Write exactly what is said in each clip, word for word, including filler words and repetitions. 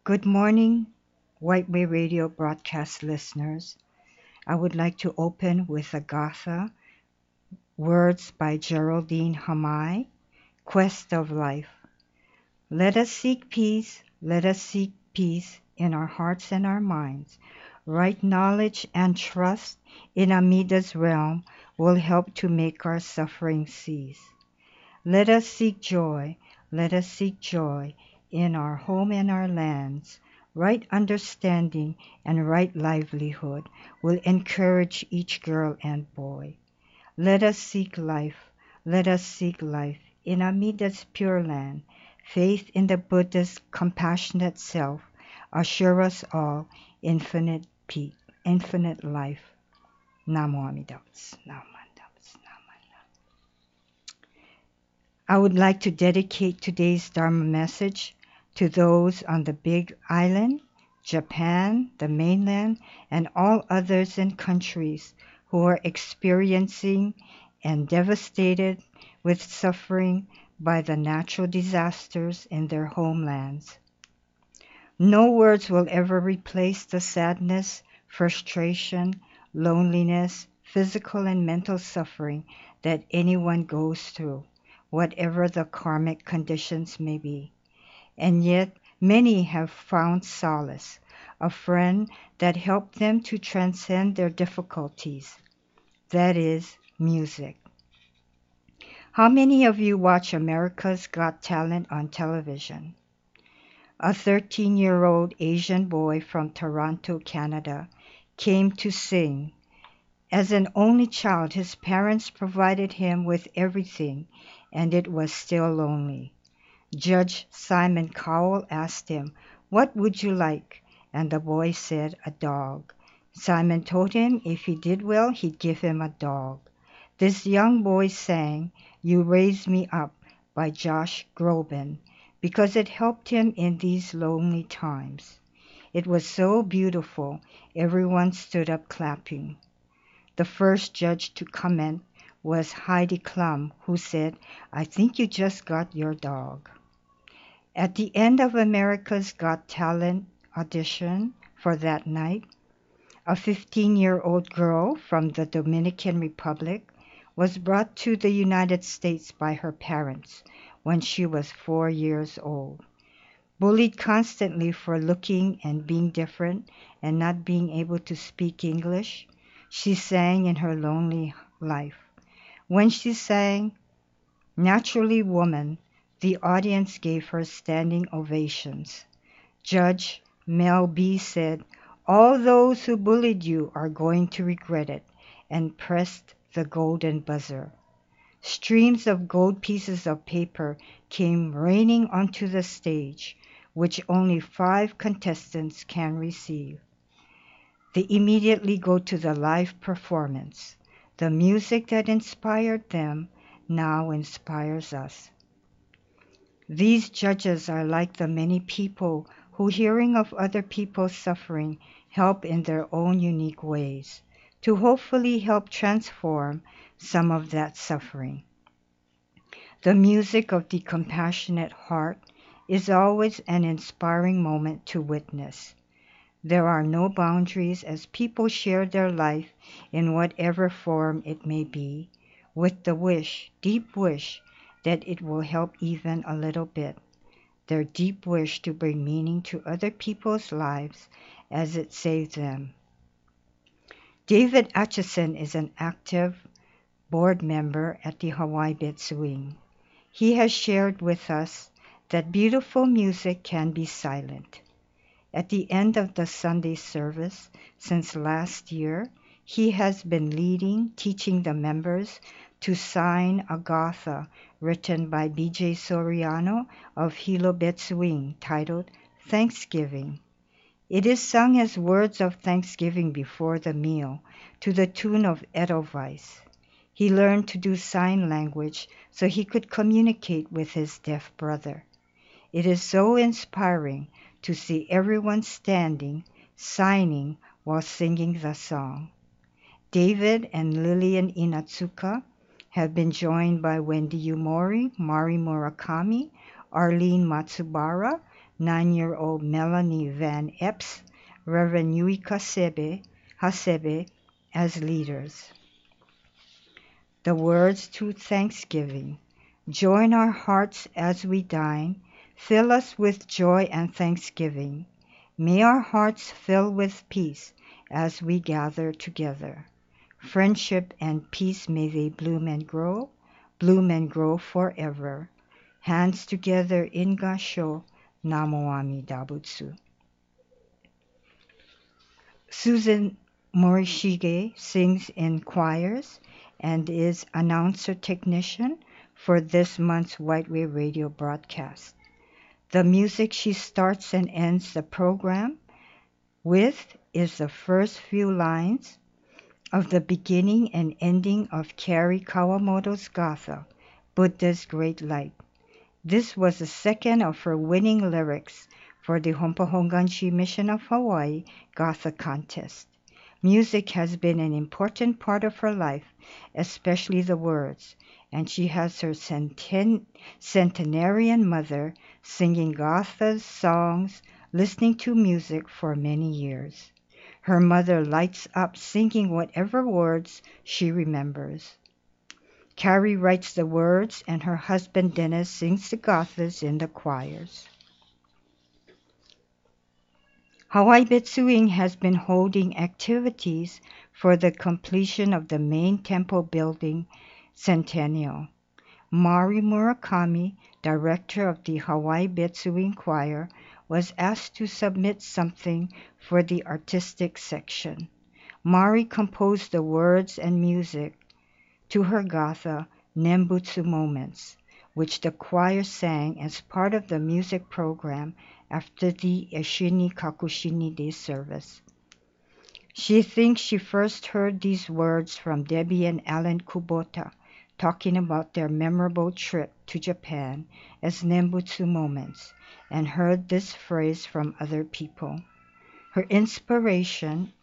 Good morning, White Way Radio broadcast listeners. I would like to open with Agatha, words by Geraldine Hamai, Quest of Life. Let us seek peace, let us seek peace in our hearts and our minds. Right knowledge and trust in Amida's realm will help to make our suffering cease. Let us seek joy, let us seek joy in our home and our lands. Right understanding and right livelihood will encourage each girl and boy. Let us seek life, let us seek life in Amida's pure land. Faith in the Buddha's compassionate self assure us all infinite peace, infinite life. Namo Amida Butsu. Namo Amida Butsu. I would like to dedicate today's Dharma message to those on the Big Island, Japan, the mainland, and all others in countries who are experiencing and devastated with suffering by the natural disasters in their homelands. No words will ever replace the sadness, frustration, loneliness, physical and mental suffering that anyone goes through, whatever the karmic conditions may be. And yet, many have found solace, a friend that helped them to transcend their difficulties. That is music. How many of you watch America's Got Talent on television? A thirteen-year-old Asian boy from Toronto, Canada, came to sing. As an only child, his parents provided him with everything, and it was still lonely. Judge Simon Cowell asked him, "What would you like?" And the boy said, "A dog." Simon told him if he did well, he'd give him a dog. This young boy sang "You Raise Me Up" by Josh Groban because it helped him in these lonely times. It was so beautiful, everyone stood up clapping. The first judge to comment was Heidi Klum, who said, "I think you just got your dog." At the end of America's Got Talent audition for that night, a fifteen-year-old girl from the Dominican Republic was brought to the United States by her parents when she was four years old. Bullied constantly for looking and being different and not being able to speak English, she sang in her lonely life. When she sang "Naturally Woman," the audience gave her standing ovations. Judge Mel B. said, "All those who bullied you are going to regret it," and pressed the golden buzzer. Streams of gold pieces of paper came raining onto the stage, which only five contestants can receive. They immediately go to the live performance. The music that inspired them now inspires us. These judges are like the many people who, hearing of other people's suffering, help in their own unique ways to hopefully help transform some of that suffering. The music of the compassionate heart is always an inspiring moment to witness. There are no boundaries as people share their life in whatever form it may be, with the wish, deep wish, that it will help even a little bit. Their deep wish to bring meaning to other people's lives as it saves them. David Atchison is an active board member at the Hawaii Betsuing. He has shared with us that beautiful music can be silent. At the end of the Sunday service, since last year, he has been leading, teaching the members to sign Agatha, written by B J Soriano of Hilo Betsuing, titled Thanksgiving. It is sung as words of thanksgiving before the meal, to the tune of Edelweiss. He learned to do sign language so he could communicate with his deaf brother. It is so inspiring to see everyone standing, signing while singing the song. David and Lillian Inatsuka have been joined by Wendy Umori, Mari Murakami, Arlene Matsubara, nine-year-old Melanie Van Epps, Reverend Yuika Sebe, Hasebe as leaders. The words to Thanksgiving. Join our hearts as we dine. Fill us with joy and thanksgiving. May our hearts fill with peace as we gather together. Friendship and peace may they bloom and grow, bloom and grow forever. Hands together in Gasho, Namo Amida Butsu. Susan Morishige sings in choirs and is announcer technician for this month's White Wave Radio broadcast. The music she starts and ends the program with is the first few lines of the beginning and ending of Kari Kawamoto's Gatha, Buddha's Great Light. This was the second of her winning lyrics for the Hompa Honganji Mission of Hawaii Gatha contest. Music has been an important part of her life, especially the words, and she has her centen- centenarian mother singing Gatha's songs, listening to music for many years. Her mother lights up singing whatever words she remembers. Carrie writes the words, and her husband Dennis sings the Gathas in the choirs. Hawaii Betsuing has been holding activities for the completion of the main temple building centennial. Mari Murakami, director of the Hawaii Betsuing Choir, was asked to submit something for the artistic section. Mari composed the words and music to her Gatha, Nembutsu Moments, which the choir sang as part of the music program after the Eshini Kakushini Day service. She thinks she first heard these words from Debbie and Alan Kubota, talking about their memorable trip to Japan as Nembutsu Moments, and heard this phrase from other people. Her inspiration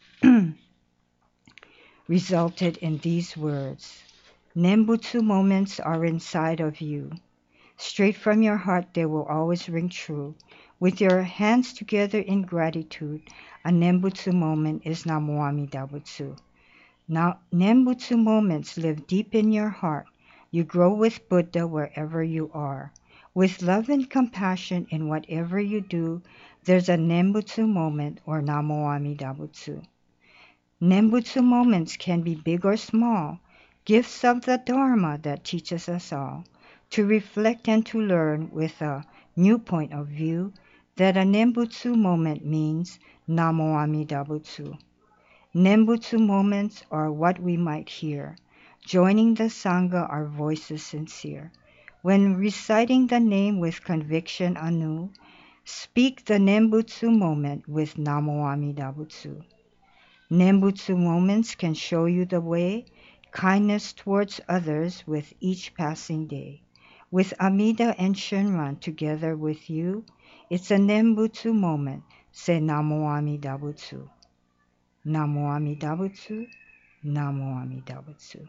resulted in these words. Nembutsu moments are inside of you. Straight from your heart they will always ring true. With your hands together in gratitude, a Nembutsu moment is Namo Amida Butsu. Now, Nembutsu moments live deep in your heart. You grow with Buddha wherever you are. With love and compassion in whatever you do, there's a Nembutsu moment or Namo Amida Butsu. Nembutsu moments can be big or small, gifts of the Dharma that teaches us all to reflect and to learn with a new point of view that a Nembutsu moment means Namo Amida Butsu. Nembutsu moments are what we might hear. Joining the Sangha are voices sincere. When reciting the name with conviction anew, speak the Nembutsu moment with Namo Amida Butsu. Nembutsu moments can show you the way, kindness towards others with each passing day. With Amida and Shinran together with you, it's a Nembutsu moment. Say Namo Amida Butsu. Namo Amida Butsu. Namo Amida Butsu.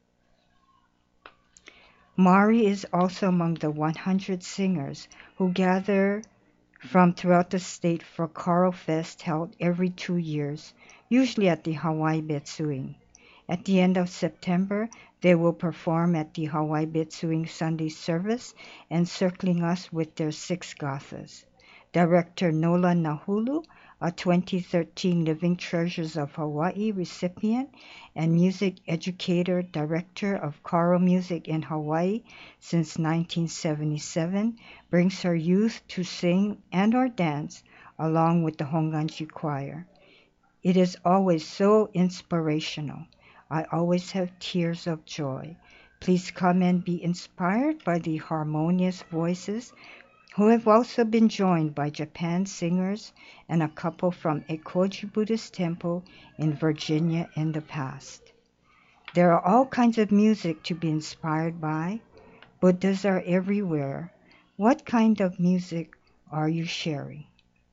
Mari is also among the one hundred singers who gather from throughout the state for Karo Fest held every two years, usually at the Hawaii Betsuing. At the end of September, they will perform at the Hawaii Betsuing Sunday service, encircling us with their six Gathas. Director Nola Nahulu, a twenty thirteen Living Treasures of Hawaii recipient and music educator, director of Karo Music in Hawaii since nineteen seventy-seven, brings her youth to sing and or dance along with the Honganji Choir. It is always so inspirational. I always have tears of joy. Please come and be inspired by the harmonious voices who have also been joined by Japan singers and a couple from Ekoji Buddhist Temple in Virginia in the past. There are all kinds of music to be inspired by. Buddhas are everywhere. What kind of music are you sharing?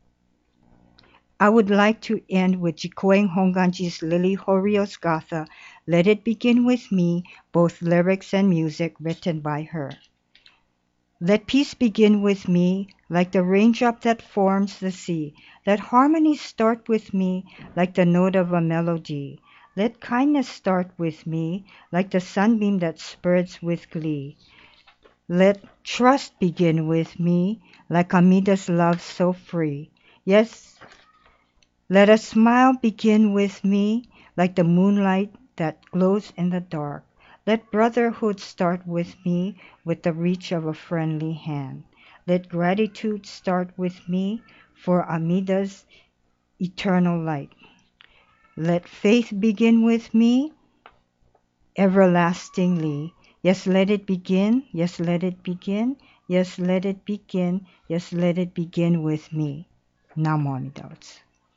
I would like to end with Jikoen Honganji's Lily Horio's Gatha, Let It Begin With Me, both lyrics and music written by her. Let peace begin with me, like the raindrop that forms the sea. Let harmony start with me, like the note of a melody. Let kindness start with me, like the sunbeam that spreads with glee. Let trust begin with me, like Amida's love so free. Yes, let a smile begin with me, like the moonlight that glows in the dark. Let brotherhood start with me, with the reach of a friendly hand. Let gratitude start with me for Amida's eternal light. Let faith begin with me everlastingly. Yes, let it begin. Yes, let it begin. Yes, let it begin. Yes, let it begin with me. Namo Amida Butsu.